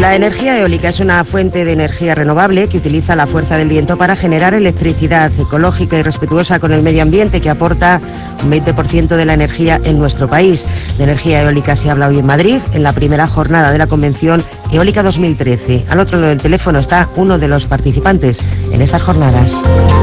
La energía eólica es una fuente de energía renovable que utiliza la fuerza del viento para generar electricidad ecológica y respetuosa con el medio ambiente, que aporta un 20% de la energía en nuestro país. De energía eólica se habla hoy en Madrid, en la primera jornada de la Convención Eólica 2013. Al otro lado del teléfono está uno de los participantes en estas jornadas.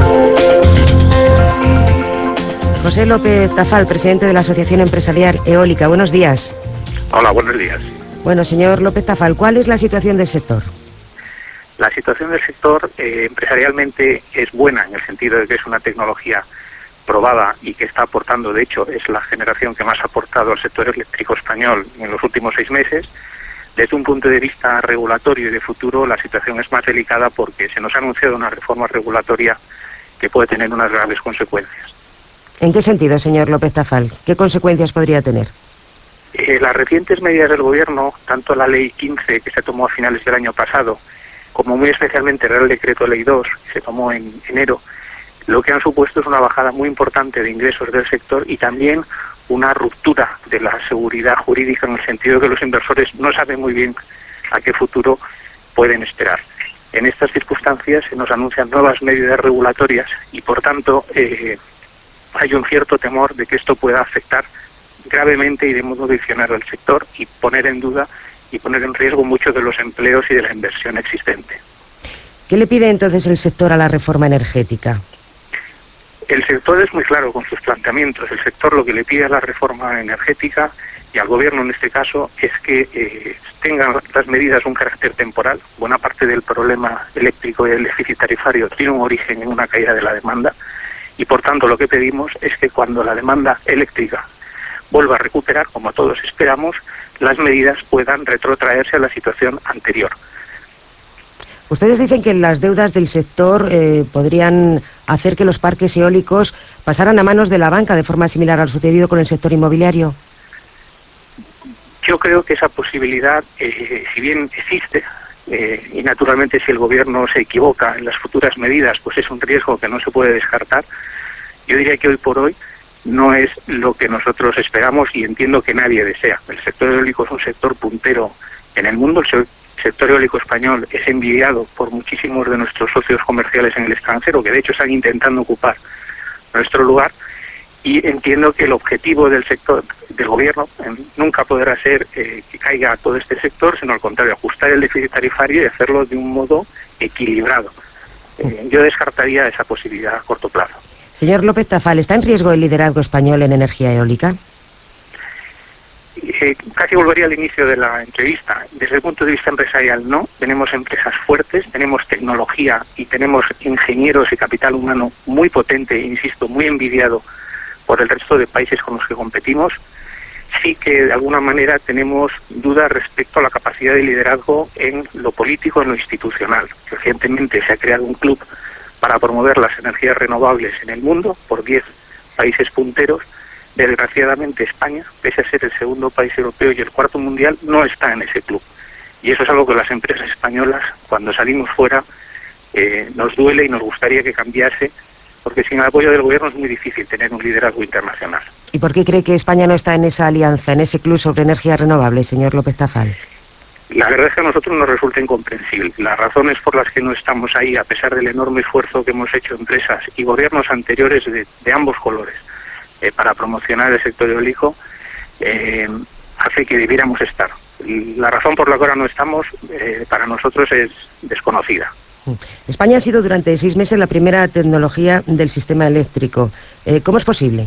José López Tafal, presidente de la Asociación Empresarial Eólica. Buenos días. Hola, buenos días. Bueno, señor López Tafal, ¿cuál es la situación del sector? La situación del sector empresarialmente es buena, en el sentido de que es una tecnología probada y que está aportando, de hecho, es la generación que más ha aportado al sector eléctrico español en los últimos 6 meses. Desde un punto de vista regulatorio y de futuro, la situación es más delicada porque se nos ha anunciado una reforma regulatoria que puede tener unas graves consecuencias. ¿En qué sentido, señor López Tafal? ¿Qué consecuencias podría tener? Las recientes medidas del Gobierno, tanto la Ley 15, que se tomó a finales del año pasado, como muy especialmente el Real Decreto Ley 2, que se tomó en enero, lo que han supuesto es una bajada muy importante de ingresos del sector y también una ruptura de la seguridad jurídica, en el sentido de que los inversores no saben muy bien a qué futuro pueden esperar. En estas circunstancias se nos anuncian nuevas medidas regulatorias y, por tanto, hay un cierto temor de que esto pueda afectar gravemente y de modo adicional al sector y poner en duda y poner en riesgo muchos de los empleos y de la inversión existente. ¿Qué le pide entonces el sector a la reforma energética? El sector es muy claro con sus planteamientos. El sector lo que le pide a la reforma energética y al Gobierno en este caso es que tengan las medidas un carácter temporal. Buena parte del problema eléctrico y el déficit tarifario tiene un origen en una caída de la demanda y, por tanto, lo que pedimos es que cuando la demanda eléctrica vuelva a recuperar, como todos esperamos, las medidas puedan retrotraerse a la situación anterior. Ustedes dicen que las deudas del sector podrían hacer que los parques eólicos pasaran a manos de la banca, de forma similar al sucedido con el sector inmobiliario. Yo creo que esa posibilidad, si bien existe, y naturalmente si el Gobierno se equivoca en las futuras medidas, pues es un riesgo que no se puede descartar, yo diría que hoy por hoy no es lo que nosotros esperamos y entiendo que nadie desea. El sector eólico es un sector puntero en el mundo. El sector eólico español es envidiado por muchísimos de nuestros socios comerciales en el extranjero, que de hecho están intentando ocupar nuestro lugar, y entiendo que el objetivo del sector, del Gobierno, nunca podrá ser que caiga todo este sector, sino al contrario, ajustar el déficit tarifario y hacerlo de un modo equilibrado. Yo descartaría esa posibilidad a corto plazo. Señor López Tafal, ¿está en riesgo el liderazgo español en energía eólica? Casi volvería al inicio de la entrevista. Desde el punto de vista empresarial, no. Tenemos empresas fuertes, tenemos tecnología y tenemos ingenieros y capital humano muy potente, insisto, muy envidiado por el resto de países con los que competimos. Sí que de alguna manera tenemos dudas respecto a la capacidad de liderazgo en lo político, en lo institucional. Recientemente se ha creado un club para promover las energías renovables en el mundo por 10 países punteros. Desgraciadamente España, pese a ser el segundo país europeo y el cuarto mundial, no está en ese club. Y eso es algo que las empresas españolas, cuando salimos fuera, nos duele y nos gustaría que cambiase, porque sin el apoyo del Gobierno es muy difícil tener un liderazgo internacional. ¿Y por qué cree que España no está en esa alianza, en ese club sobre energías renovables, señor López Tafal? La verdad es que a nosotros nos resulta incomprensible. Las razones por las que no estamos ahí, a pesar del enorme esfuerzo que hemos hecho empresas y gobiernos anteriores de ambos colores para promocionar el sector eólico, hace que debiéramos estar. La razón por la que ahora no estamos, para nosotros es desconocida. España ha sido durante 6 meses la primera tecnología del sistema eléctrico. ¿Cómo es posible?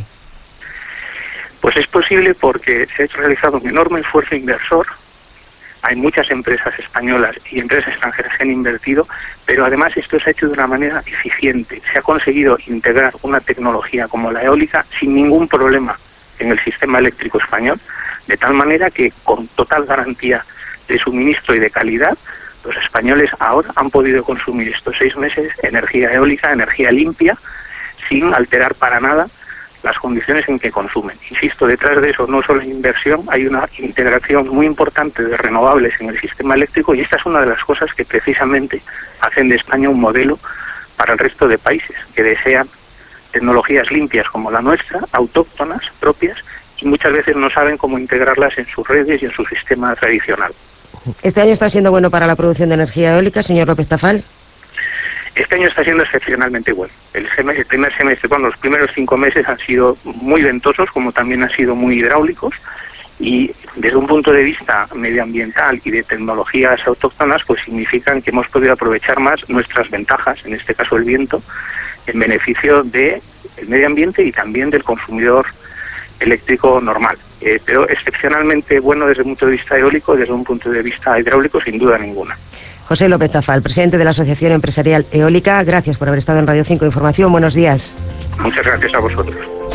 Pues es posible porque se ha realizado un enorme esfuerzo inversor. Hay muchas empresas españolas y empresas extranjeras que han invertido, pero además esto se ha hecho de una manera eficiente. Se ha conseguido integrar una tecnología como la eólica sin ningún problema en el sistema eléctrico español, de tal manera que con total garantía de suministro y de calidad, los españoles ahora han podido consumir estos 6 meses energía eólica, energía limpia, sin alterar para nada las condiciones en que consumen. Insisto, detrás de eso no solo hay inversión, hay una integración muy importante de renovables en el sistema eléctrico, y esta es una de las cosas que precisamente hacen de España un modelo para el resto de países que desean tecnologías limpias como la nuestra, autóctonas, propias, y muchas veces no saben cómo integrarlas en sus redes y en su sistema tradicional. ¿Este año está siendo bueno para la producción de energía eólica, señor López Tafall? Este año está siendo excepcionalmente bueno. El primer semestre, los primeros 5 meses han sido muy ventosos, como también han sido muy hidráulicos, y desde un punto de vista medioambiental y de tecnologías autóctonas, pues significan que hemos podido aprovechar más nuestras ventajas, en este caso el viento, en beneficio del medio ambiente y también del consumidor eléctrico normal. Pero excepcionalmente bueno desde un punto de vista eólico, desde un punto de vista hidráulico, sin duda ninguna. José López Tafall, presidente de la Asociación Empresarial Eólica, gracias por haber estado en Radio 5 Información. Buenos días. Muchas gracias a vosotros.